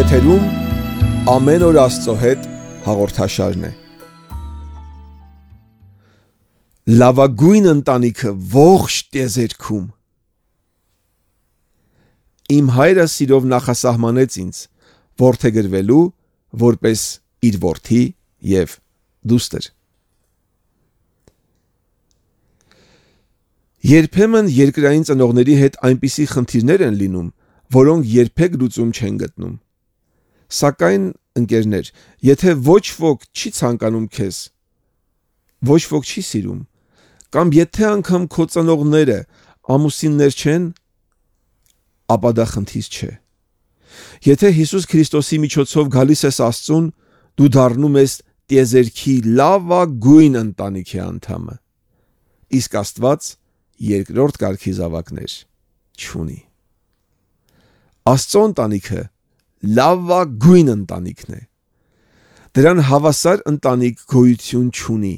Եթերում ամեն օր Աստծո հետ հաղորդաշարն է։ Լավագույն ընտանիքը ողջ տիեզերքում։ Իմ հայրը սիրով նախասահմանեց ինձ, որդեգրվելու, որպես իր որդի և դուստր։ Երբեմն երկրային ծնողների հետ այնպիսի խնդիրներ են լինում, որոնք երբեք լուծում չեն գտնում։ Սակայն, ընկերներ, եթե ոչ ոք չի ցանկանում քեզ, ոչ ոք չի սիրում, կամ եթե անգամ քո ծնողները ամուսիններ չեն, ապա դա խնդիր չէ։ Եթե Հիսուս Քրիստոսի միջոցով գալիս ես Աստծուն, դու դառնում ես տիեզերքի լավագույն ընտանիքի անդամը։ Իսկ Աստված երկրորդ կարգի զավակներ չունի։ Աստծո ընտանիքը լավագույն ընտանիքն է։ Դրան հավասար ընտանիք գոյություն չունի։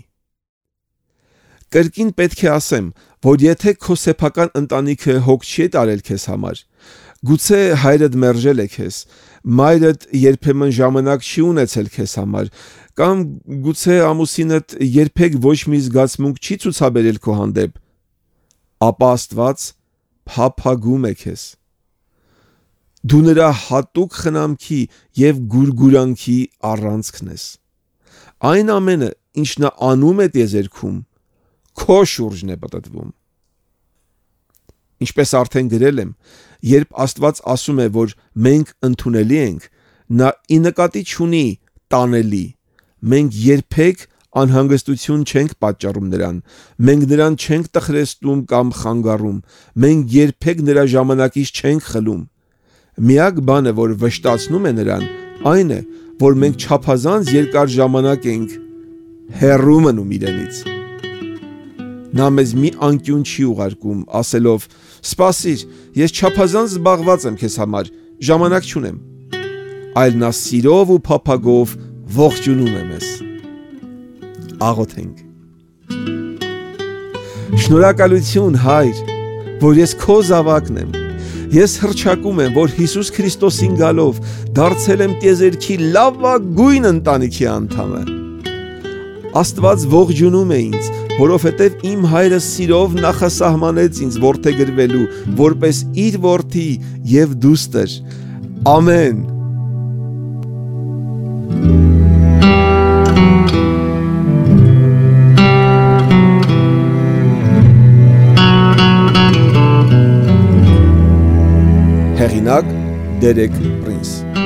Կրկին պետք է ասեմ, որ եթե քո սեփական ընտանիքը հոգ չի տարել քեզ համար, գուցե հայրդ մերժել է քեզ, մայրդ երբեմն ժամանակ չի ունեցել քեզ համար, կամ գուցե ամուսինդ երբեք ոչ մի զգացմունք չի ցուցաբերել քո հանդեպ, ապա Աստված փափագում է քեզ։ Դու նրա հատուկ խնամքի և գուրգուրանքի առանցքն ես։ Այն ամենը, ինչ նա անում է տիեզերքում, քո շուրջն է պտտվում։ Ինչպես արդեն գրել եմ, երբ Աստված ասում է, որ մենք ընդունելի ենք, նա ի նկատի չունի տանելի։ Մենք երբեք անհանգստություն չենք պատճառում նրան, մենք նրան չենք տխրեցնում կամ խանգարում, մենք երբեք նրա ժամանակից չենք խլում։ Միակ բանը, որ վշտացնում է նրան, այն է, որ մենք չափազանց երկար ժամանակ ենք հեռու մնում իրենից։ Նա մեզ մի անկյուն չի ուղարկում, ասելով. «Սպասիր, ես չափազանց զբաղված եմ քեզ համար, ժամանակ չունեմ», այլ նա սիրով ու փափագով ողջունում է մեզ։ Աղոթենք։ Շնորհակալություն, Հայր, որ ես քո զավակն եմ։ Ես հռչակում եմ, որ Հիսուս Քրիստոսին գալով դարձել եմ տիեզերքի լավագույն ընտանիքի անդամը։ Աստված ողջունում է ինձ, որովհետև իմ հայրը սիրով նախասահմանեց ինձ որդեգրվելու, որպես իր որդի և դուստր։ Ամեն։ Հեղինակ՝ Դերեկ Պրինս։